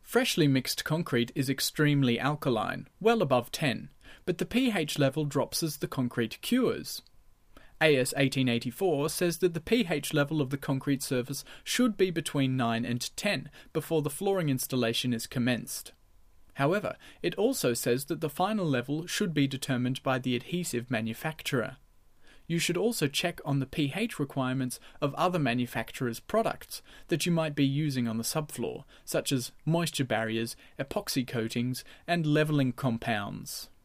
Freshly mixed concrete is extremely alkaline, well above 10, but the pH level drops as the concrete cures. AS 1884 says that the pH level of the concrete surface should be between 9 and 10 before the flooring installation is commenced. However, it also says that the final level should be determined by the adhesive manufacturer. You should also check on the pH requirements of other manufacturers' products that you might be using on the subfloor, such as moisture barriers, epoxy coatings, and levelling compounds.